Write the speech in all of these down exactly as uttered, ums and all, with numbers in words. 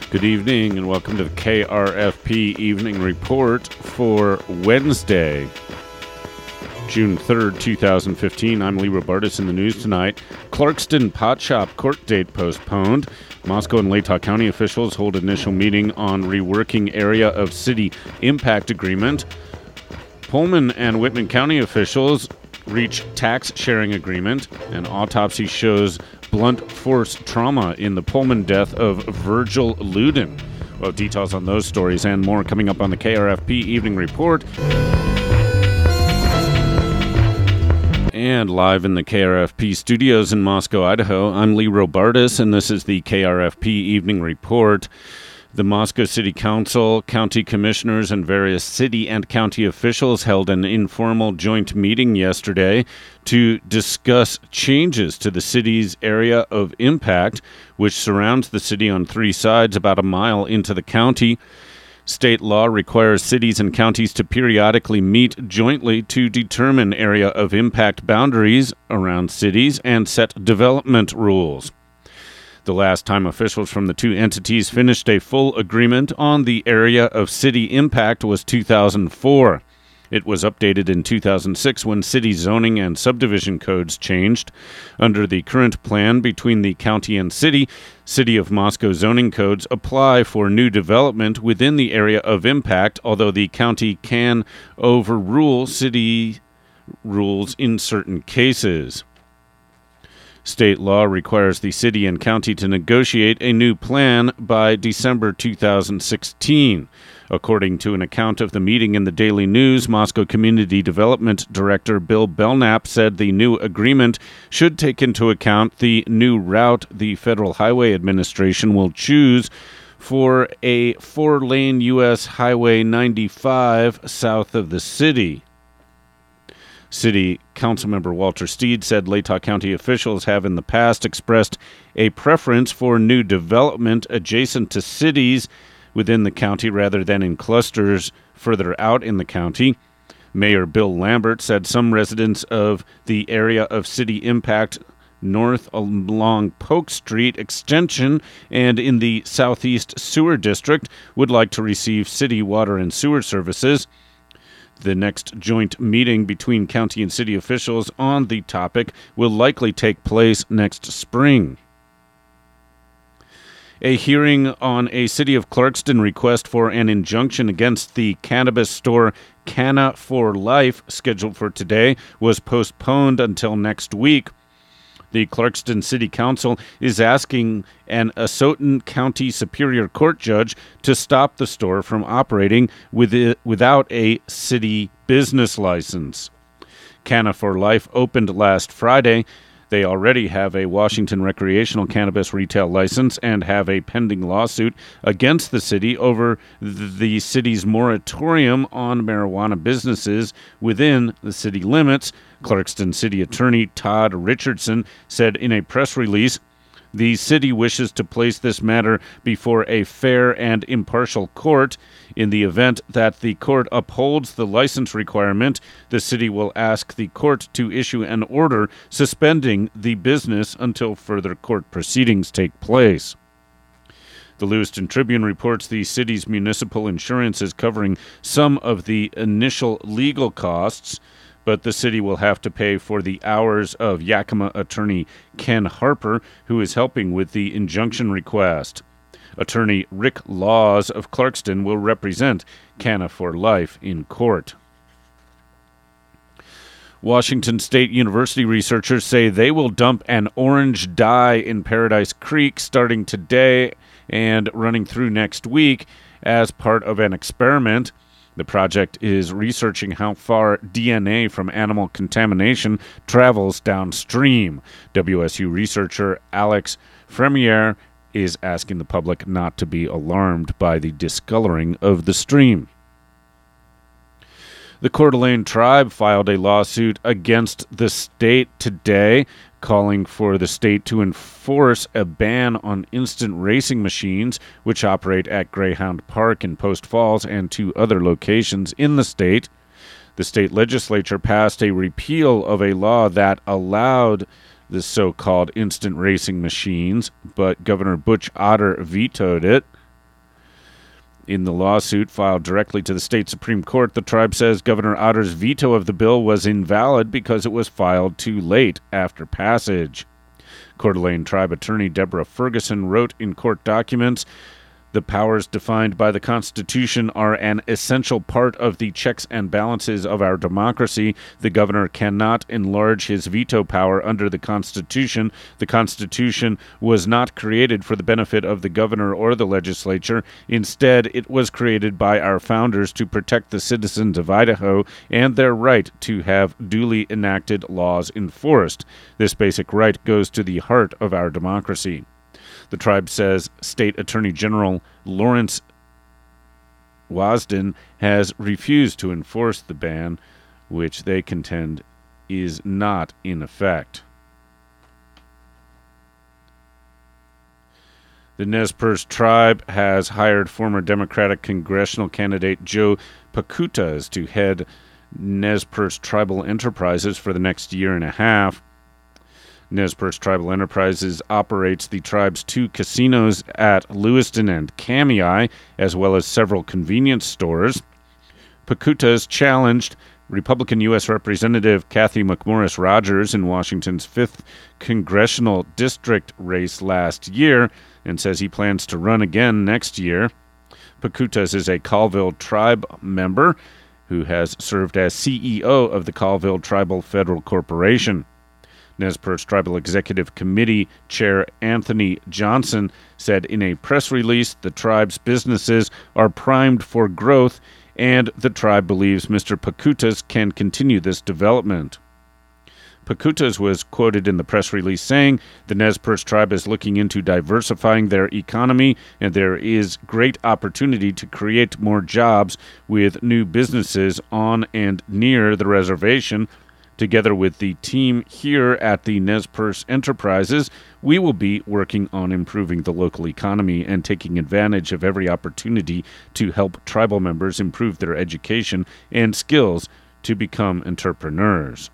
Good evening and welcome to the K R F P Evening Report for Wednesday, June third, twenty fifteen. I'm Lee Robartis. In the news tonight. Clarkston Pot Shop court date postponed. Moscow and Latah County officials hold initial meeting on reworking area of city impact agreement. Pullman and Whitman County officials reach tax sharing agreement. An autopsy shows blunt force trauma in the Pullman death of Virgil Luden. Well, details on those stories and more coming up on the K R F P Evening Report. And live in the K R F P studios in Moscow, Idaho, I'm Lee Robartis, and this is the K R F P Evening Report. The Moscow City Council, county commissioners, and various city and county officials held an informal joint meeting yesterday to discuss changes to the city's area of impact, which surrounds the city on three sides about a mile into the county. State law requires cities and counties to periodically meet jointly to determine area of impact boundaries around cities and set development rules. The last time officials from the two entities finished a full agreement on the area of city impact was two thousand four. It was updated in two thousand six when city zoning and subdivision codes changed. Under the current plan between the county and city, City of Moscow zoning codes apply for new development within the area of impact, although the county can overrule city rules in certain cases. State law requires the city and county to negotiate a new plan by December two thousand sixteen. According to an account of the meeting in the Daily News, Moscow Community Development Director Bill Belknap said the new agreement should take into account the new route the Federal Highway Administration will choose for a four-lane U S Highway ninety-five south of the city. City Councilmember Walter Steed said Latah County officials have in the past expressed a preference for new development adjacent to cities within the county rather than in clusters further out in the county. Mayor Bill Lambert said some residents of the area of city impact north along Polk Street Extension and in the Southeast Sewer District would like to receive city water and sewer services. The next joint meeting between county and city officials on the topic will likely take place next spring. A hearing on a City of Clarkston request for an injunction against the cannabis store Canna for Life, scheduled for today, was postponed until next week. The Clarkston City Council is asking an Asotin County Superior Court judge to stop the store from operating with it, without a city business license. Canna for Life opened last Friday. They already have a Washington recreational cannabis retail license and have a pending lawsuit against the city over the city's moratorium on marijuana businesses within the city limits. Clarkston City Attorney Todd Richardson said in a press release, "The city wishes to place this matter before a fair and impartial court. In the event that the court upholds the license requirement, the city will ask the court to issue an order suspending the business until further court proceedings take place." The Lewiston Tribune reports the city's municipal insurance is covering some of the initial legal costs, but the city will have to pay for the hours of Yakima attorney Ken Harper, who is helping with the injunction request. Attorney Rick Laws of Clarkston will represent Canna for Life in court. Washington State University researchers say they will dump an orange dye in Paradise Creek starting today and running through next week as part of an experiment. The project is researching how far D N A from animal contamination travels downstream. W S U researcher Alex Fremier is asking the public not to be alarmed by the discoloring of the stream. The Coeur d'Alene tribe filed a lawsuit against the state today, calling for the state to enforce a ban on instant racing machines, which operate at Greyhound Park in Post Falls and two other locations in the state. The state legislature passed a repeal of a law that allowed the so-called instant racing machines, but Governor Butch Otter vetoed it. In the lawsuit filed directly to the state Supreme Court, the tribe says Governor Otter's veto of the bill was invalid because it was filed too late after passage. Coeur d'Alene Tribe Attorney Deborah Ferguson wrote in court documents, "The powers defined by the Constitution are an essential part of the checks and balances of our democracy. The governor cannot enlarge his veto power under the Constitution. The Constitution was not created for the benefit of the governor or the legislature. Instead, it was created by our founders to protect the citizens of Idaho and their right to have duly enacted laws enforced. This basic right goes to the heart of our democracy." The tribe says State Attorney General Lawrence Wasden has refused to enforce the ban, which they contend is not in effect. The Nez Perce tribe has hired former Democratic congressional candidate Joe Pacutas to head Nez Perce Tribal Enterprises for the next year and a half. Nez Perce Tribal Enterprises operates the tribe's two casinos at Lewiston and Kamiah, as well as several convenience stores. Pacutas challenged Republican U S Representative Kathy McMorris Rogers in Washington's fifth congressional district race last year and says he plans to run again next year. Pacutas is a Colville Tribe member who has served as C E O of the Colville Tribal Federal Corporation. Nez Perce Tribal Executive Committee Chair Anthony Johnson said in a press release the tribe's businesses are primed for growth and the tribe believes Mister Pacutas can continue this development. Pacutas was quoted in the press release saying, "The Nez Perce tribe is looking into diversifying their economy, and there is great opportunity to create more jobs with new businesses on and near the reservation. Together with the team here at the Nez Perce Enterprises, we will be working on improving the local economy and taking advantage of every opportunity to help tribal members improve their education and skills to become entrepreneurs."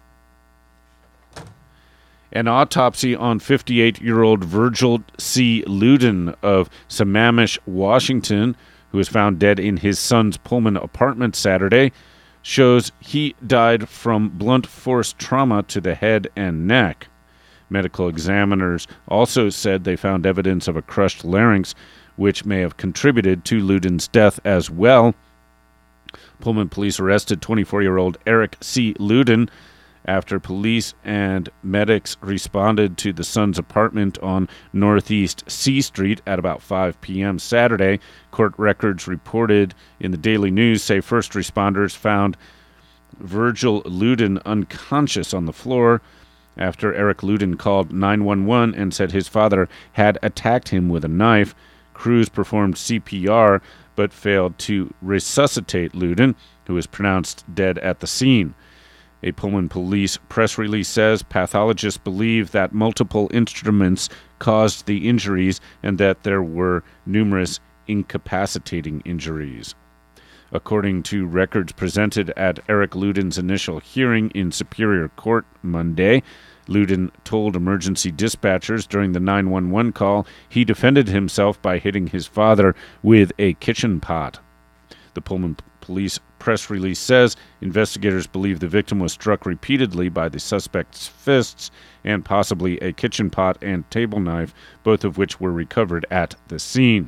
An autopsy on fifty-eight-year-old Virgil C. Luden of Sammamish, Washington, who was found dead in his son's Pullman apartment Saturday, shows he died from blunt force trauma to the head and neck. Medical examiners also said they found evidence of a crushed larynx, which may have contributed to Luden's death as well. Pullman police arrested twenty-four-year-old Eric C. Luden after police and medics responded to the son's apartment on Northeast C Street at about five p.m. Saturday. Court records reported in the Daily News say first responders found Virgil Luden unconscious on the floor after Eric Luden called nine one one and said his father had attacked him with a knife. Crews performed C P R but failed to resuscitate Luden, who was pronounced dead at the scene. A Pullman police press release says pathologists believe that multiple instruments caused the injuries and that there were numerous incapacitating injuries. According to records presented at Eric Luden's initial hearing in Superior Court Monday, Luden told emergency dispatchers during the nine one one call he defended himself by hitting his father with a kitchen pot. The Pullman police press release says investigators believe the victim was struck repeatedly by the suspect's fists and possibly a kitchen pot and table knife, both of which were recovered at the scene.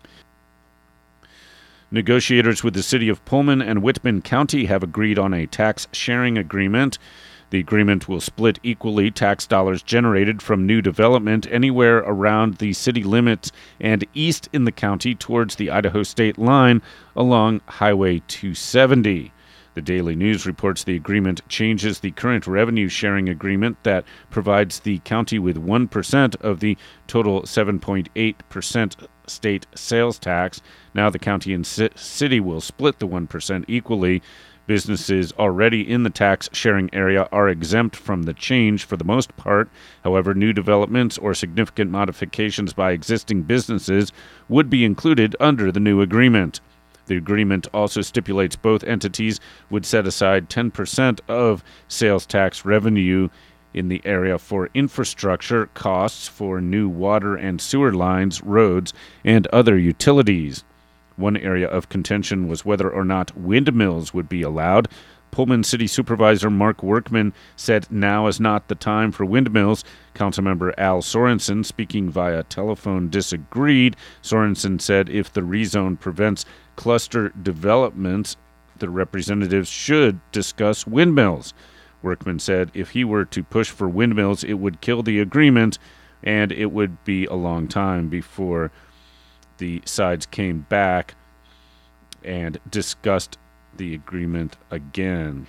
Negotiators with the city of Pullman and Whitman County have agreed on a tax sharing agreement. The agreement will split equally tax dollars generated from new development anywhere around the city limits and east in the county towards the Idaho state line along Highway two seventy. The Daily News reports the agreement changes the current revenue sharing agreement that provides the county with one percent of the total seven point eight percent state sales tax. Now the county and ci- city will split the one percent equally. Businesses already in the tax-sharing area are exempt from the change for the most part. However, new developments or significant modifications by existing businesses would be included under the new agreement. The agreement also stipulates both entities would set aside ten percent of sales tax revenue in the area for infrastructure costs for new water and sewer lines, roads, and other utilities. One area of contention was whether or not windmills would be allowed. Pullman City Supervisor Mark Workman said now is not the time for windmills. Councilmember Al Sorensen, speaking via telephone, disagreed. Sorensen said if the rezone prevents cluster developments, the representatives should discuss windmills. Workman said if he were to push for windmills, it would kill the agreement, and it would be a long time before the sides came back and discussed the agreement again.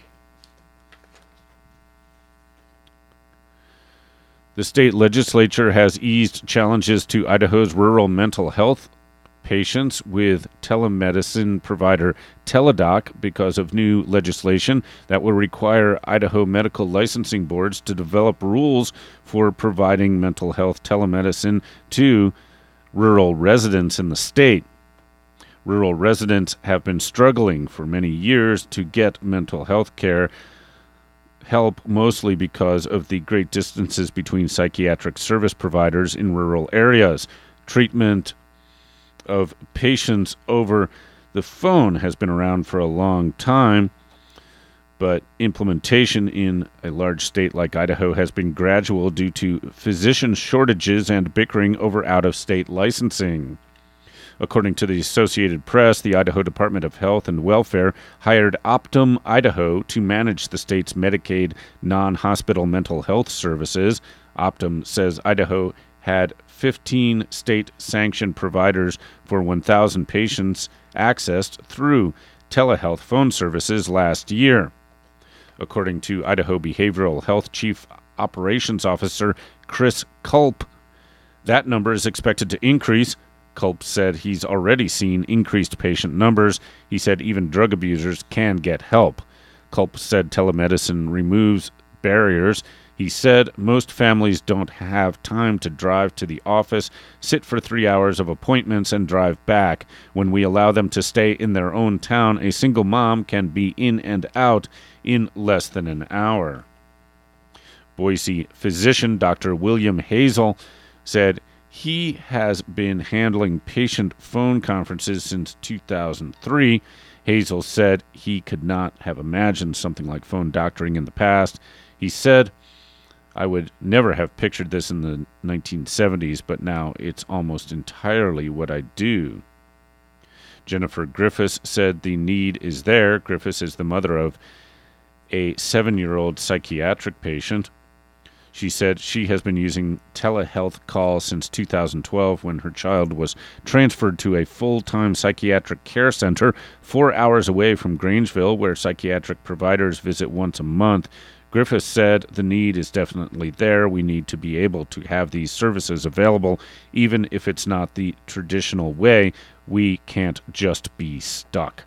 The state legislature has eased challenges to Idaho's rural mental health patients with telemedicine provider Teladoc because of new legislation that will require Idaho medical licensing boards to develop rules for providing mental health telemedicine to rural residents in the state. Rural residents have been struggling for many years to get mental health care help, mostly because of the great distances between psychiatric service providers in rural areas. Treatment of patients over the phone has been around for a long time, but implementation in a large state like Idaho has been gradual due to physician shortages and bickering over out-of-state licensing. According to the Associated Press, the Idaho Department of Health and Welfare hired Optum Idaho to manage the state's Medicaid non-hospital mental health services. Optum says Idaho had fifteen state-sanctioned providers for one thousand patients accessed through telehealth phone services last year. According to Idaho Behavioral Health Chief Operations Officer Chris Culp, that number is expected to increase. Culp said he's already seen increased patient numbers. He said even drug abusers can get help. Culp said telemedicine removes barriers. He said most families don't have time to drive to the office, sit for three hours of appointments, and drive back. When we allow them to stay in their own town, a single mom can be in and out in less than an hour. Boise physician Doctor William Hazel said he has been handling patient phone conferences since two thousand three. Hazel said he could not have imagined something like phone doctoring in the past. He said, I would never have pictured this in the nineteen seventies, but now it's almost entirely what I do. Jennifer Griffiths said the need is there. Griffiths is the mother of a seven-year-old psychiatric patient. She said she has been using telehealth calls since two thousand twelve when her child was transferred to a full-time psychiatric care center four hours away from Grangeville, where psychiatric providers visit once a month. Griffiths said the need is definitely there. We need to be able to have these services available, even if it's not the traditional way. We can't just be stuck.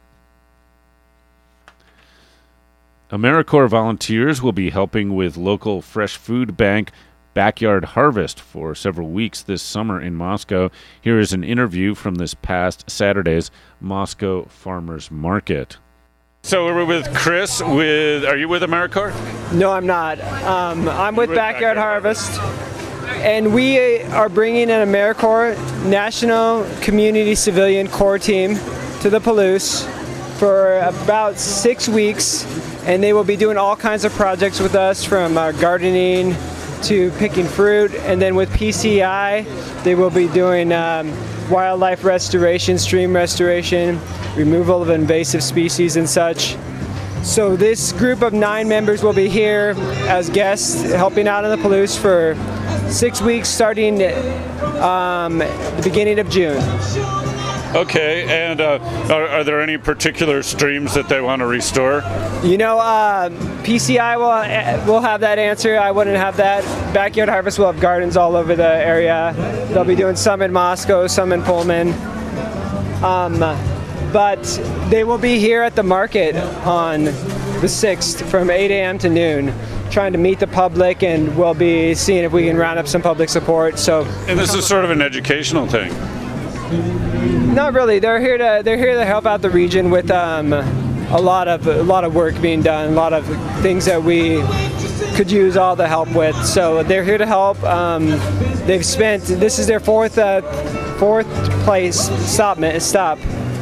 AmeriCorps volunteers will be helping with local fresh food bank Backyard Harvest for several weeks this summer in Moscow. Here is an interview from this past Saturday's Moscow Farmers Market. So we're with Chris. With Are you with AmeriCorps? No, I'm not. Um, I'm with, with Backyard, Backyard Harvest, and we are bringing an AmeriCorps National Community Civilian Corps team to the Palouse for about six weeks. And they will be doing all kinds of projects with us, from uh, gardening to picking fruit. And then with P C I, they will be doing um, wildlife restoration, stream restoration, removal of invasive species and such. So this group of nine members will be here as guests, helping out in the Palouse for six weeks starting um, the beginning of June. Okay, and uh, are, are there any particular streams that they want to restore? You know, uh, P C I will uh, will have that answer. I wouldn't have that. Backyard Harvest will have gardens all over the area. They'll be doing some in Moscow, some in Pullman. Um, but they will be here at the market on the sixth from eight a.m. to noon, trying to meet the public, and we'll be seeing if we can round up some public support. So, and this is sort of an educational thing. Not really. They're here to they're here to help out the region with um, a lot of a lot of work being done, a lot of things that we could use all the help with. So they're here to help. Um, they've spent this is their fourth uh, fourth place stop stop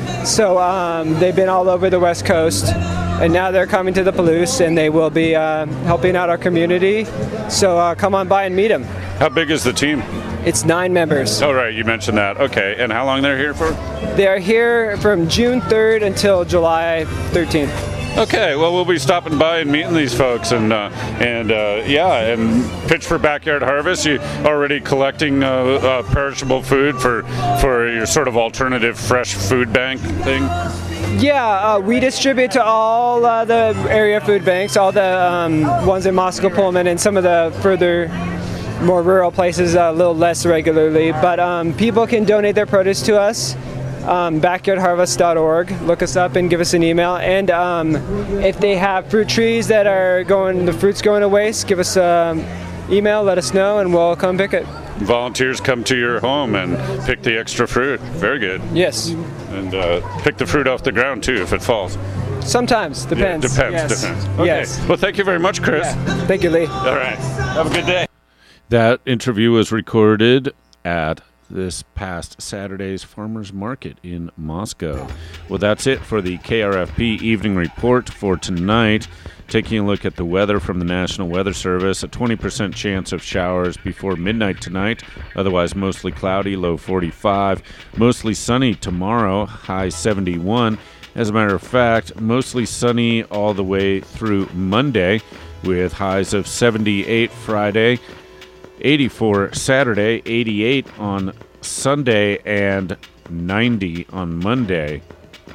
So um, they've been all over the West Coast, and now they're coming to the Palouse, and they will be uh, helping out our community. So uh, come on by and meet them. How big is the team? It's nine members. Oh, right. You mentioned that. Okay. And how long they're here for? They're here from June third until July thirteenth. Okay, well, we'll be stopping by and meeting these folks, and uh, and uh, yeah, and pitch for Backyard Harvest. You already collecting uh, uh, perishable food for for your sort of alternative fresh food bank thing? Yeah, uh, we distribute to all uh, the area food banks, all the um, ones in Moscow, Pullman, and some of the further, more rural places a little less regularly. But um, people can donate their produce to us. Um, backyard harvest dot org. Look us up and give us an email. And um, if they have fruit trees that are going, the fruit's going to waste, give us an email, let us know, and we'll come pick it. Volunteers come to your home and pick the extra fruit. Very good. Yes. And uh, pick the fruit off the ground too if it falls. Sometimes. Depends. Yeah, depends. Yes. Depends. Okay. Yes. Well, thank you very much, Chris. Yeah. Thank you, Lee. All right. Have a good day. That interview was recorded at this past Saturday's Farmers Market in Moscow. Well, that's it for the K R F P Evening Report for tonight. Taking a look at the weather from the National Weather Service, a twenty percent chance of showers before midnight tonight, otherwise mostly cloudy, low forty-five. Mostly sunny tomorrow, high seventy-one. As a matter of fact, mostly sunny all the way through Monday, with highs of seventy-eight Friday, eighty-four Saturday, eighty-eight on Sunday, and ninety on Monday.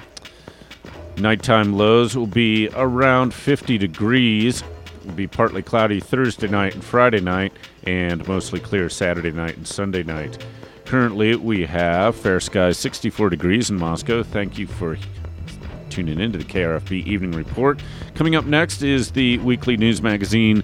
Nighttime lows will be around fifty degrees. It will be partly cloudy Thursday night and Friday night, and mostly clear Saturday night and Sunday night. Currently, we have fair skies, sixty-four degrees in Moscow. Thank you for tuning in to the K R F P Evening Report. Coming up next is the weekly news magazine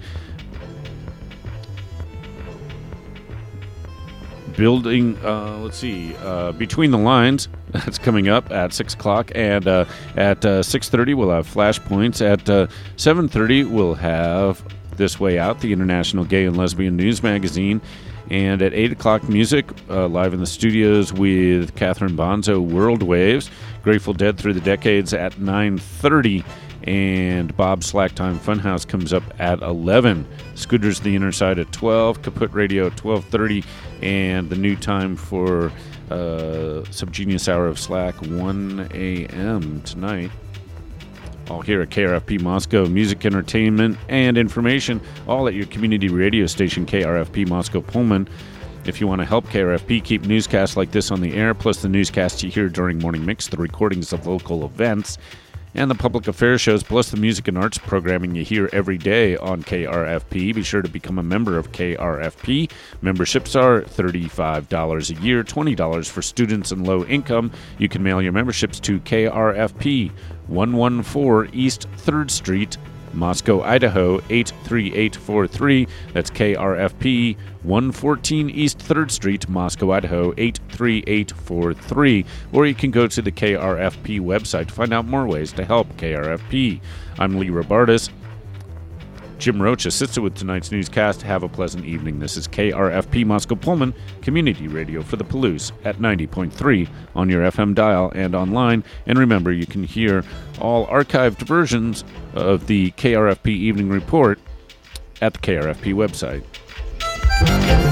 Building, uh, let's see, uh, Between the Lines. That's coming up at six o'clock. And uh, at uh, six thirty, we'll have Flashpoints. At uh, seven thirty, we'll have This Way Out, the International Gay and Lesbian News Magazine. And at eight o'clock, music, uh, live in the studios with Catherine Bonzo, World Waves. Grateful Dead Through the Decades at nine thirty. And Bob Slacktime Funhouse comes up at eleven. Scooters the Inner Side at twelve. Kaput Radio at twelve thirty. And the new time for uh, Subgenius Hour of Slack, one a.m. tonight. All here at K R F P Moscow. Music, entertainment, and information, all at your community radio station, K R F P Moscow Pullman. If you want to help K R F P keep newscasts like this on the air, plus the newscasts you hear during Morning Mix, the recordings of local events, and the public affairs shows, plus the music and arts programming you hear every day on K R F P, be sure to become a member of K R F P. Memberships are thirty-five dollars a year, twenty dollars for students and low income. You can mail your memberships to K R F P, one fourteen East third Street, Moscow, Idaho, eight three eight four three. That's K R F P, one fourteen East third Street, Moscow, Idaho, eight three eight four three. Or you can go to the K R F P website to find out more ways to help K R F P. I'm Lee Robartis. Jim Roach assisted with tonight's newscast. Have a pleasant evening. This is K R F P Moscow Pullman, community radio for the Palouse at ninety point three on your F M dial and online. And remember, you can hear all archived versions of the K R F P Evening Report at the K R F P website.